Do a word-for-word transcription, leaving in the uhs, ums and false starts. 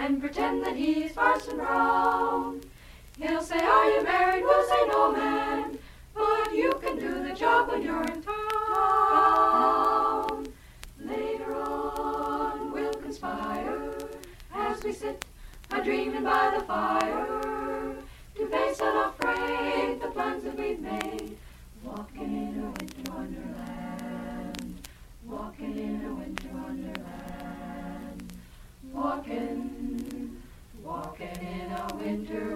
and pretend that he's Parson Brown. He'll say, are you married? We'll say, no, man, but you can do the job when you're in town. Later on we'll conspire as we sit a-dreaming by the fire to face unafraid the plans that we've made, walking in a winter wonderland, walking in a winter wonderland, walking, walking in a winter